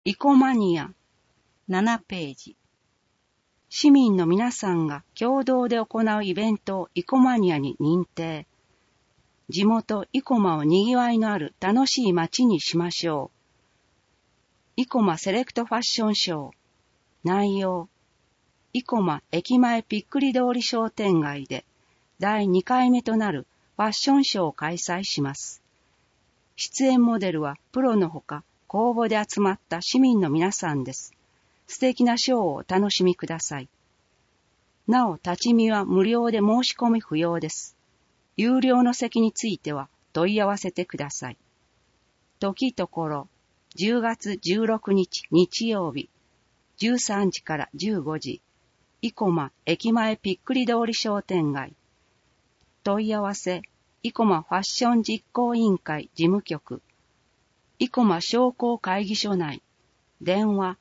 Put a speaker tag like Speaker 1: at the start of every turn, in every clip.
Speaker 1: イコマニア7ページ。市民の皆さんが共同で行うイベントをイコマニアに認定。地元イコマを賑わいのある楽しい街にしましょう。イコマセレクトファッションショー。内容。イコマ駅前ぴっくり通り商店街で第2回目となるファッションショーを開催します。出演モデルはプロのほか公募で集まった市民の皆さんです。素敵なショーをお楽しみください。なお、立ち見は無料で申し込み不要です。有料の席については問い合わせてください。時ところ、10月16日日曜日、13時から15時、イコマ駅前ぴっくり通り商店街。問い合わせ、イコマファッション実行委員会事務局。イコマ商工会議所内。電話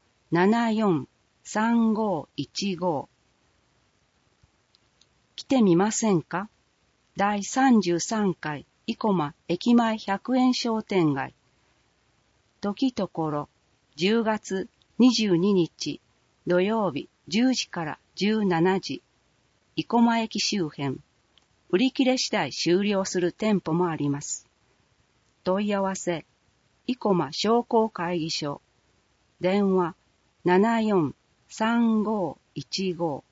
Speaker 1: 743515。来てみませんか？第33回イコマ駅前100円商店街。時ところ、10月22日土曜日10時から17時。イコマ駅周辺。売り切れ次第終了する店舗もあります。問い合わせ、イコマ商工会議所。電話743515。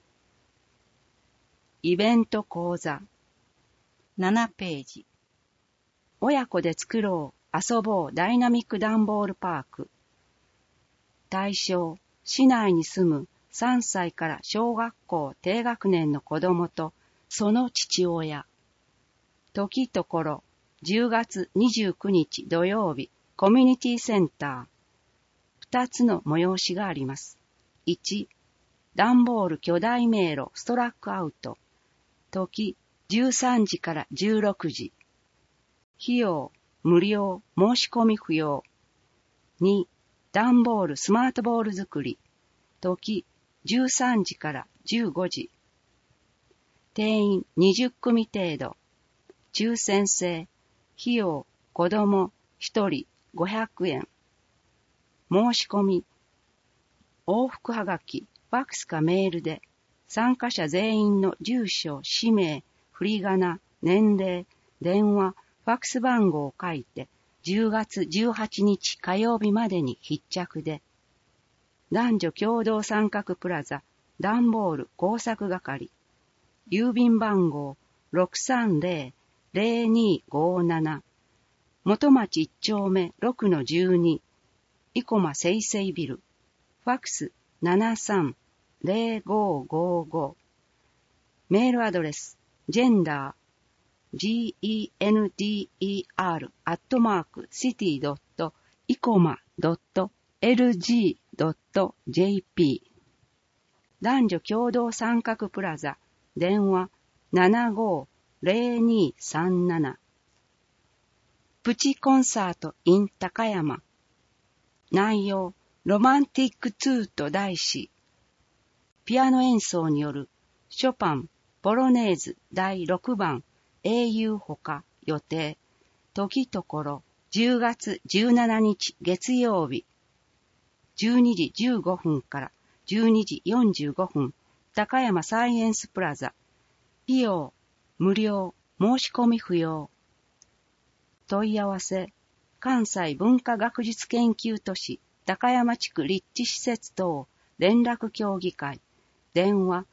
Speaker 1: イベント講座。7ページ。親子で作ろう、遊ぼうダイナミックダンボールパーク。対象、市内に住む3歳から小学校低学年の子供とその父親。時ところ、10月29日土曜日、コミュニティセンター。2つの催しがあります。1、ダンボール巨大迷路ストラックアウト。時、13時から16時。費用、無料、申し込み不要。2、ダンボールスマートボール作り。時、13時から15時。定員20組程度。抽選制。費用、子供1人500円。申し込み。往復はがき、ファックスかメールで、参加者全員の住所、氏名、振り仮名、年齢、電話、ファックス番号を書いて、10月18日火曜日までに必着で、男女共同参画プラザ、ダンボール工作係、郵便番号 630-0257、元町1丁目 6-12、イコマセイセイビル、ファックス73-0555、メールアドレス、gender、city.icoma.lg.jp。 男女共同参画プラザ、電話750237。プチコンサート in 高山。内容、ロマンティック2と題し、ピアノ演奏によるショパン、ポロネーズ第6番英雄ほか予定。時ところ、10月17日月曜日、12時15分から12時45分、高山サイエンスプラザ。費用、無料、申し込み不要。問い合わせ、関西文化学術研究都市高山地区立地施設等連絡協議会。電話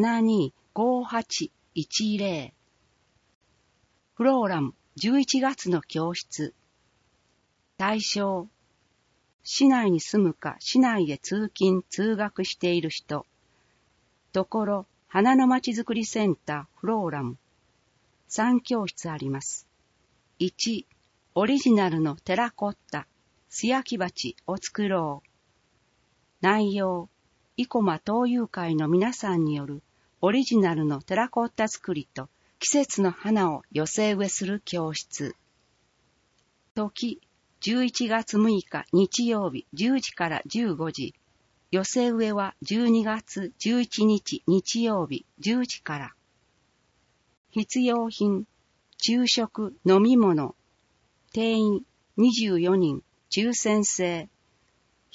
Speaker 1: 725810。フローラム11月の教室。対象、市内に住むか市内へ通勤通学している人。ところ、花のまちづくりセンターフローラム。3教室あります。1、オリジナルのテラコッタ、素焼き鉢を作ろう。内容、イコマ東友会の皆さんによるオリジナルのテラコッタ作りと季節の花を寄せ植えする教室。時、11月6日日曜日10時から15時。寄せ植えは12月11日日曜日10時から。必要品、昼食、飲み物。定員24人、抽選制。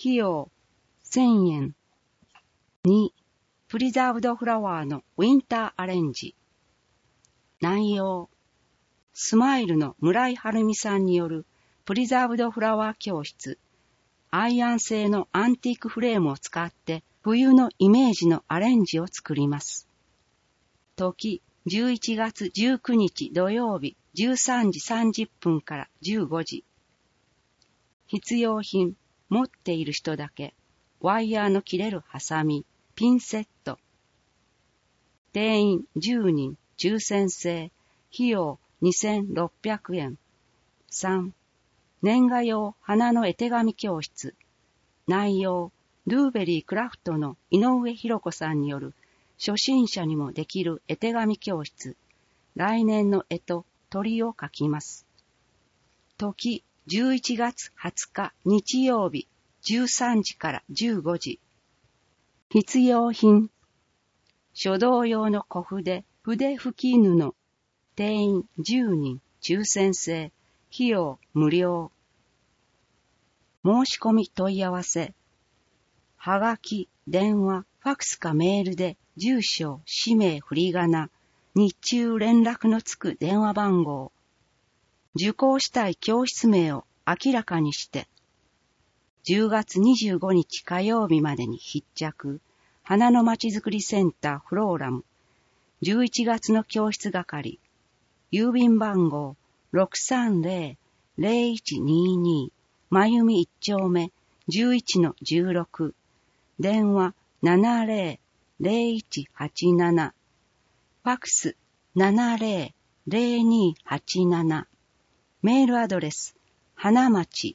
Speaker 1: 費用1000円。2、プリザーブドフラワーのウィンターアレンジ。内容、スマイルの村井はるみさんによるプリザーブドフラワー教室。アイアン製のアンティークフレームを使って冬のイメージのアレンジを作ります。時、11月19日土曜日13時30分から15時。必要品、持っている人だけ。ワイヤーの切れるハサミ、ピンセット。定員10人、抽選制。費用2600円。3、年賀用花の絵手紙教室。内容、ルーベリークラフトの井上博子さんによる初心者にもできる絵手紙教室。来年の絵と鳥を描きます。時、11月20日日曜日13時から15時。必要品、書道用の小筆、筆拭き布。定員10人、抽選制。費用無料。申し込み問い合わせ。はがき、電話、ファクスかメールで住所、氏名、振り仮名、日中連絡のつく電話番号。受講したい教室名を明らかにして。10月25日火曜日までに必着。花のまちづくりセンターフローラム。11月の教室係。郵便番号 630-0122 まゆみ1丁目 11-16 電話 70-0187 ファクス 70-0287 メールアドレス花町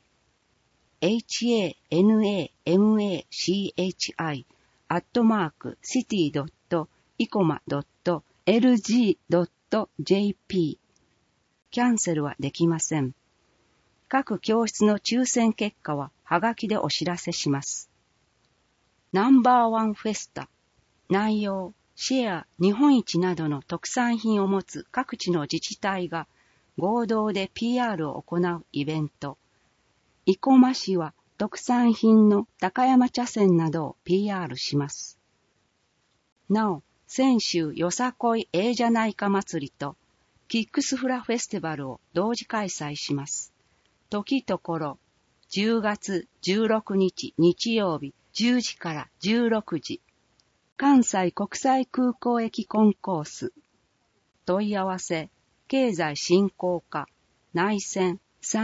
Speaker 1: hanamachi@city.icoma.lg.jp キャンセルはできません。各教室の抽選結果ははがきでお知らせします。ナンバーワンフェスタ。内容、シェア、日本一などの特産品を持つ各地の自治体が合同で PR を行うイベント。生駒市は特産品の高山茶筅などを PR します。なお、泉州よさこいええじゃないか祭りとキックスフラフェスティバルを同時開催します。時ところ、10月16日日曜日10時から16時。関西国際空港駅コンコース。問い合わせ、経済振興課、内線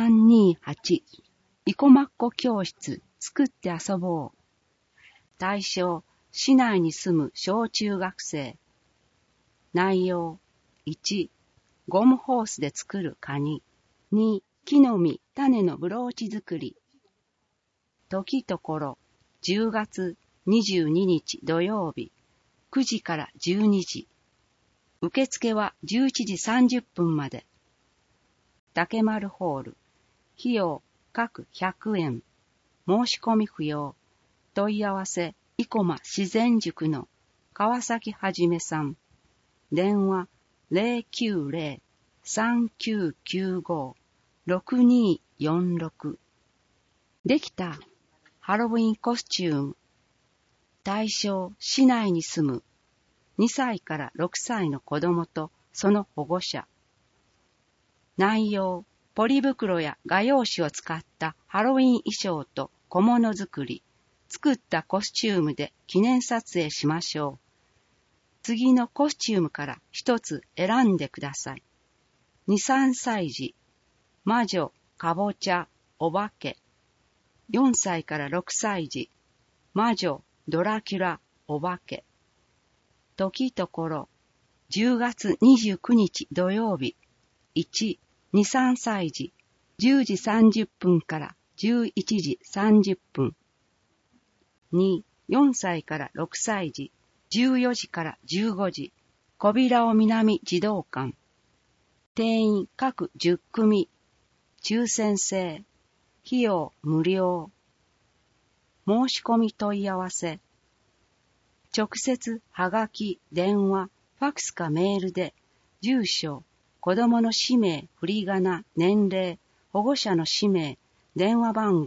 Speaker 1: 328。生駒っ子教室、作って遊ぼう。対象、市内に住む小中学生。内容、1、ゴムホースで作るカニ。2、木の実、種のブローチ作り。時ところ、10月22日土曜日、9時から12時。受付は11時30分まで。竹丸ホール。費用、各100円。申し込み不要。問い合わせ、生駒自然塾の川崎はじめさん。電話、090-3995-6246。できた。ハロウィンコスチューム。対象、市内に住む2歳から6歳の子供とその保護者。内容、ポリ袋や画用紙を使ったハロウィン衣装と小物作り。作ったコスチュームで記念撮影しましょう。次のコスチュームから一つ選んでください。2、3歳児、魔女、かぼちゃ、お化け。4歳から6歳児、魔女、ドラキュラ、お化け。時ところ、10月29日土曜日、1、2、3歳児、10時30分から11時30分。2、4歳から6歳児、14時から15時、小平尾南児童館。定員各10組、抽選制、費用無料。申し込み問い合わせ。直接はがき、電話、ファクスかメールで、住所、子供の氏名、振り仮名、年齢、保護者の氏名、電話番号、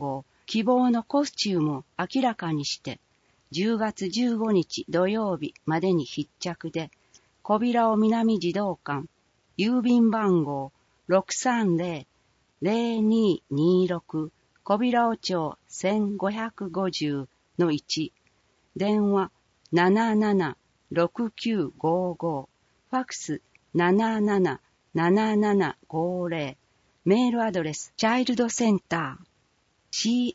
Speaker 1: 希望のコスチュームを明らかにして、10月15日土曜日までに必着で、小平尾南児童館、郵便番号 630-0226 小平尾町 1550-1、電話776955、ファックス777750、メールアドレスチャイルドセンター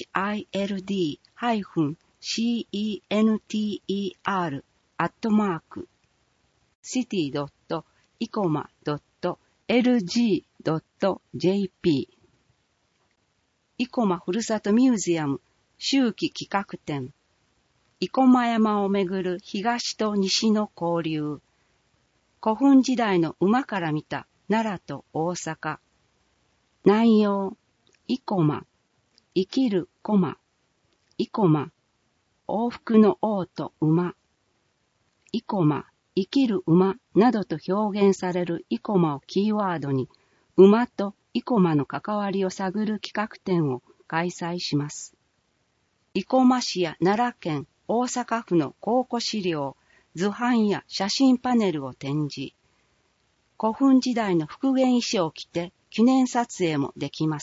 Speaker 1: child-center-city.icoma.lg.jp 生駒ふるさとミュージアム秋季企画展、生駒山をめぐる東と西の交流、古墳時代の馬から見た奈良と大阪、内容、生駒、生きる駒、生駒、往復の王と馬、生駒、生きる馬などと表現される生駒をキーワードに、馬と生駒の関わりを探る企画展を開催します。生駒市や奈良県、大阪府の考古資料、図版や写真パネルを展示。古墳時代の復元衣装を着て記念撮影もできます。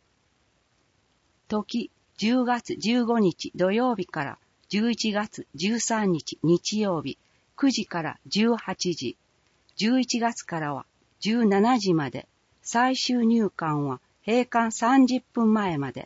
Speaker 1: 時、10月15日土曜日から11月13日日曜日、9時から18時、11月からは17時まで、最終入館は閉館30分前まで。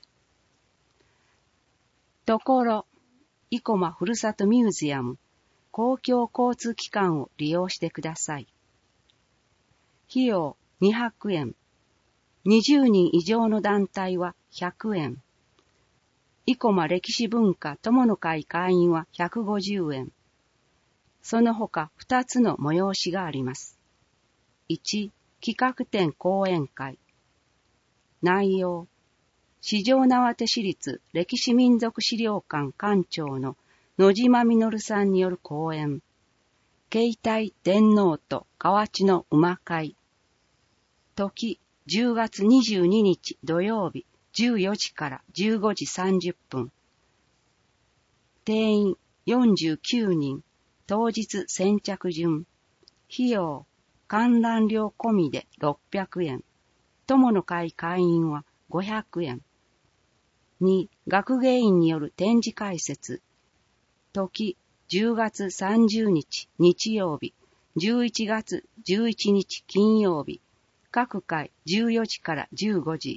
Speaker 1: ところ、生駒ふるさとミュージアム、公共交通機関を利用してください。費用200円。20人以上の団体は100円。生駒歴史文化友の会会員は150円。その他2つの催しがあります。1、企画展講演会。内容、四条畷市立歴史民族資料館館長の野島実さんによる講演。携帯天皇と河内の馬会。時、10月22日土曜日14時から15時30分。定員49人。当日先着順。費用、観覧料込みで600円。友の会会員は500円。2、学芸員による展示解説。時、10月30日日曜日、11月11日金曜日。各回14時から15時。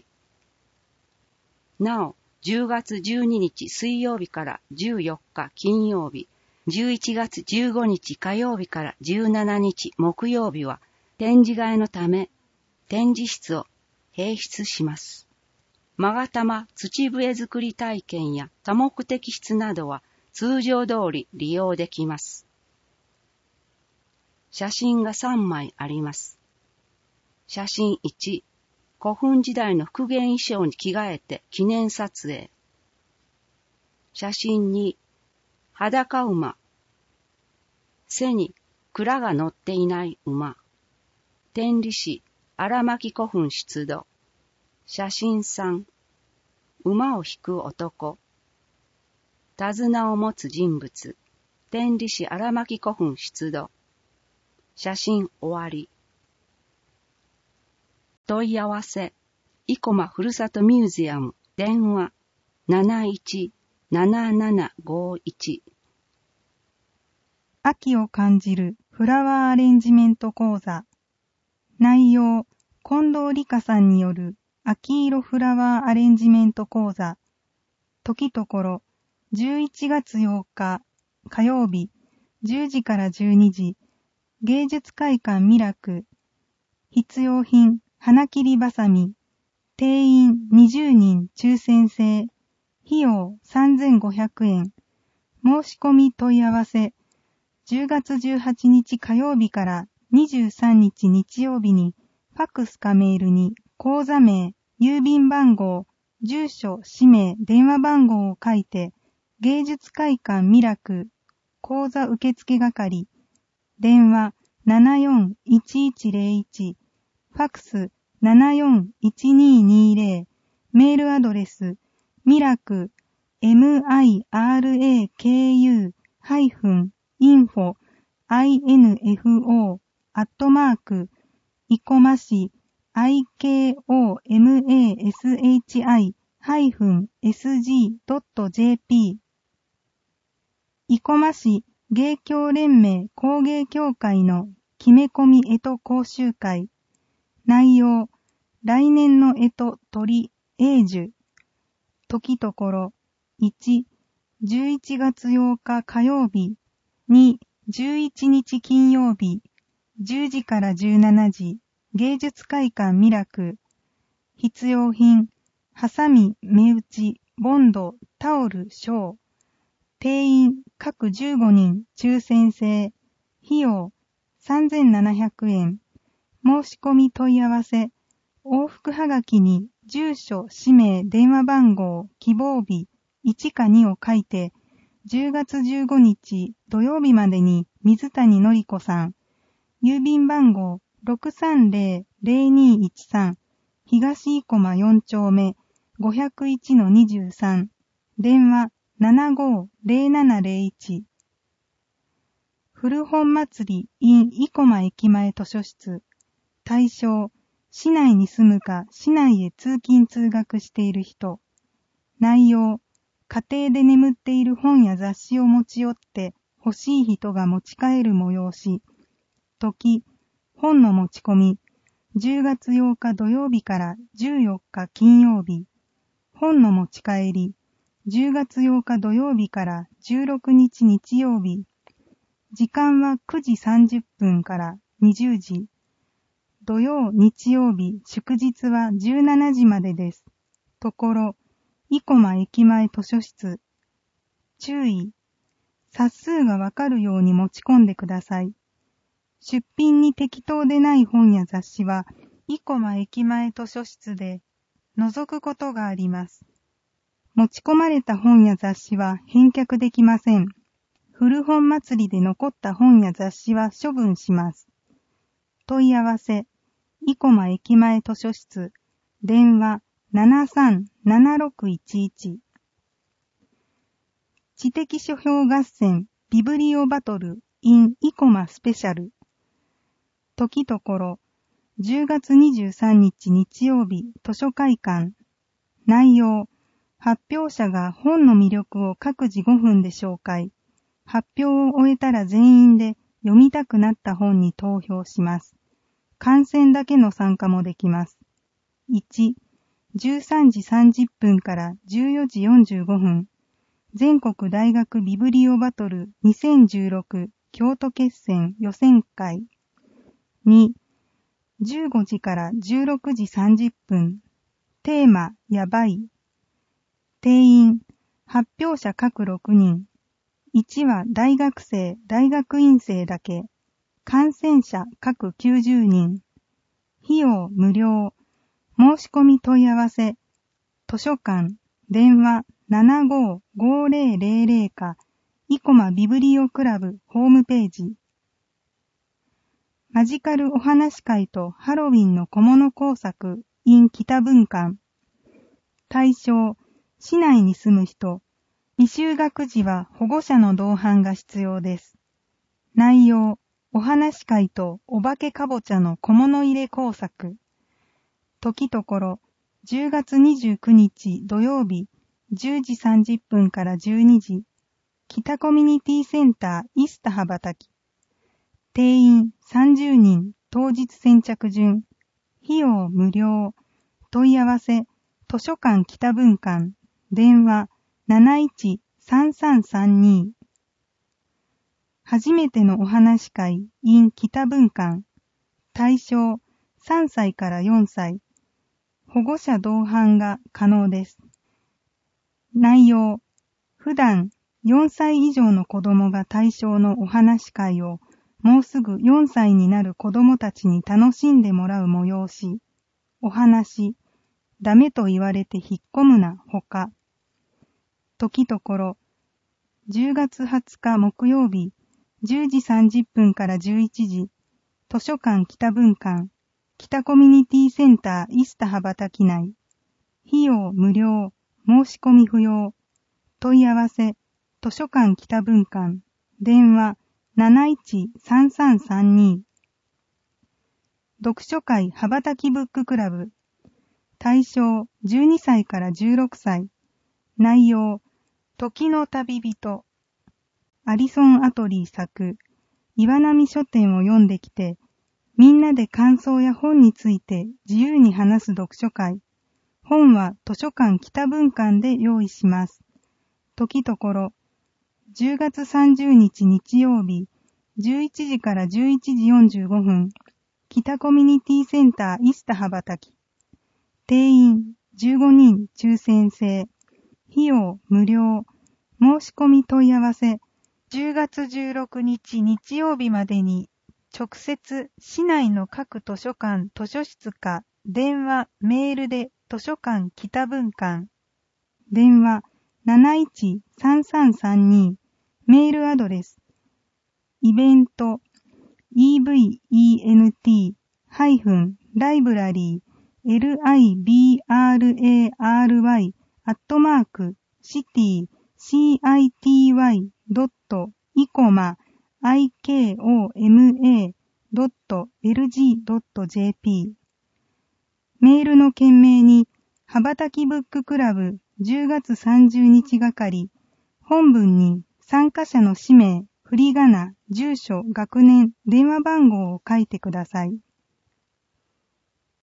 Speaker 1: なお、10月12日水曜日から14日金曜日、11月15日火曜日から17日木曜日は展示会のため展示室を併設します。勾玉土笛作り体験や多目的室などは通常通り利用できます。写真が3枚あります。写真1、古墳時代の復元衣装に着替えて記念撮影。写真2、裸馬。背に蔵が乗っていない馬。天理市荒牧古墳出土。写真3、馬を引く男。手綱を持つ人物。天理市荒牧古墳出土。写真終わり。問い合わせ、生駒ふるさとミュージアム、電話、717751。
Speaker 2: 秋を感じるフラワーアレンジメント講座。内容、近藤理香さんによる秋色フラワーアレンジメント講座。時ところ、11月8日火曜日、10時から12時、芸術会館ミラク。必要品、花切りばさみ。定員20人抽選制。費用3500円。申し込み問い合わせ。10月18日火曜日から23日日曜日に、ファックスかメールに、講座名、郵便番号、住所、氏名、電話番号を書いて、芸術会館ミラク、講座受付係。電話741101。ファックス741220、メールアドレスミラク、miraku-info、生駒市、ikomashi-sgi-sg.jp 生駒市芸協連盟工芸協会の決め込み干支講習会。内容、来年の干支鳥、永寿。時ところ、1、11月8日火曜日、2、11日金曜日、10時から17時、芸術会館ミラク。必要品、ハサミ、目打ち、ボンド、タオル、ショー。定員、各15人、抽選制。費用、3700円。申し込み問い合わせ。往復はがきに、住所、氏名、電話番号、希望日、1か2を書いて、10月15日土曜日までに水谷のり子さん。郵便番号、630-0213。東生駒4丁目、501-23。電話、75-0701。古本祭り in 生駒駅前図書室。対象、市内に住むか市内へ通勤通学している人。内容、家庭で眠っている本や雑誌を持ち寄って欲しい人が持ち帰る催し。時、本の持ち込み、10月8日土曜日から14日金曜日。本の持ち帰り、10月8日土曜日から16日日曜日。時間は9時30分から20時。土曜、日曜日、祝日は17時までです。ところ、生駒駅前図書室。注意。冊数がわかるように持ち込んでください。出品に適当でない本や雑誌は、生駒駅前図書室で覗くことがあります。持ち込まれた本や雑誌は返却できません。古本祭りで残った本や雑誌は処分します。問い合わせ、生駒駅前図書室、電話73-7611。知的書評合戦、ビブリオバトル、in 生駒スペシャル。時ところ、10月23日日曜日、図書会館。内容、発表者が本の魅力を各自5分で紹介。発表を終えたら全員で読みたくなった本に投票します。観戦だけの参加もできます。1、13時30分から14時45分。全国大学ビブリオバトル2016京都決戦予選会。2、15時から16時30分。テーマ、やばい。定員、発表者各6人。1は大学生、大学院生だけ。感染者各90人。費用無料。申し込み問い合わせ。図書館、電話75-5000か、生駒ビブリオクラブホームページ。マジカルお話会とハロウィンの小物工作 in 北文館。対象、市内に住む人。未就学児は保護者の同伴が必要です。内容、お話会とお化けかぼちゃの小物入れ工作。時ところ、10月29日土曜日、10時30分から12時、北コミュニティセンターイスタ羽ばたき。定員30人、当日先着順。費用無料。問い合わせ、図書館北文館。電話71-3332。初めてのお話会 in 北文館。対象3歳から4歳。保護者同伴が可能です。内容、普段4歳以上の子供が対象のお話会をもうすぐ4歳になる子供たちに楽しんでもらう催し。お話、ダメと言われて引っ込むなほか。時ところ、10月20日木曜日、10時30分から11時、図書館北文館、北コミュニティセンターイスタ羽ばたき内。費用無料、 申し込み不要。問い合わせ、図書館北分館。電話、713332。読書会羽ばたきブッククラブ。対象、12歳から16歳。内容、時の旅人。アリソン・アトリー作、岩波書店を読んできて、みんなで感想や本について自由に話す読書会。本は図書館北分館で用意します。時ところ、10月30日日曜日、11時から11時45分、北コミュニティセンターイスタ羽ばたき。定員15人抽選制。費用無料。申し込み問い合わせ。10月16日日曜日までに、直接市内の各図書館、図書室か、電話、メールで図書館北分館。電話713332。メールアドレス。イベント event-library@city-icoma.lg.jp メールの件名に、羽ばたきブッククラブ10月30日係、本文に参加者の氏名、振り仮名、住所、学年、電話番号を書いてください。